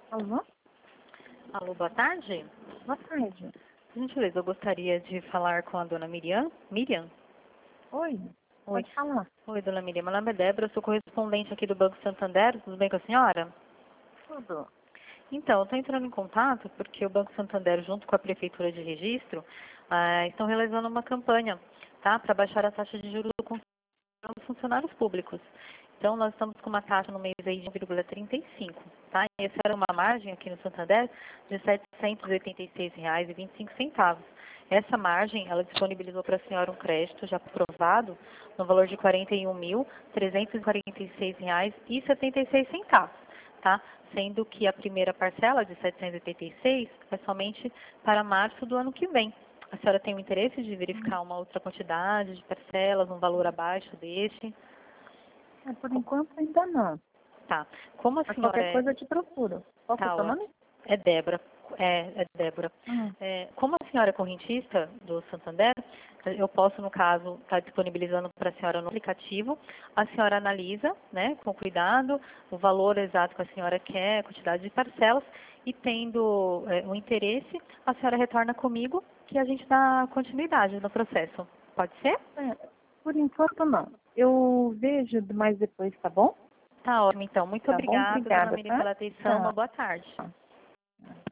Alô? Alô, boa tarde. Boa tarde. Por gentileza, eu gostaria de falar com a dona Miriam. Miriam? Oi, Oi. pode falar. Oi, dona Miriam. Meu nome é Débora, eu sou correspondente aqui do Banco Santander. Tudo bem com a senhora? Tudo. Então, eu estou entrando em contato porque o Banco Santander, junto com a Prefeitura de Registro, estão realizando uma campanha, tá? Para baixar a taxa de juros dos funcionários públicos. Então, nós estamos com uma taxa no mês aí de 1,35, tá? E essa era uma margem aqui no Santander de R$ 786,25. Essa margem, ela disponibilizou para a senhora um crédito já aprovado no valor de R$ 41.346,76, tá? Sendo que a primeira parcela de 786 é somente para março do ano que vem. A senhora tem o interesse de verificar uma outra quantidade de parcelas, um valor abaixo deste? Por enquanto ainda não. Tá. Como a Mas senhora qualquer coisa eu te procuro. Qual que é o tá seu nome? ótimo. É Débora. É Débora. Hum. Como a senhora é correntista do Santander, eu posso, no caso, estar disponibilizando para a senhora no aplicativo. A senhora analisa, né, com cuidado, o valor exato que a senhora quer, a quantidade de parcelas, e tendo o interesse, a senhora retorna comigo que a gente dá continuidade no processo. Pode ser? Por enquanto não. Eu vejo mais depois, tá bom? Tá ótimo, então. Muito Tá bom? obrigada, dona Obrigada, Miriam, tá? pela atenção. Uma Tchau. boa tarde.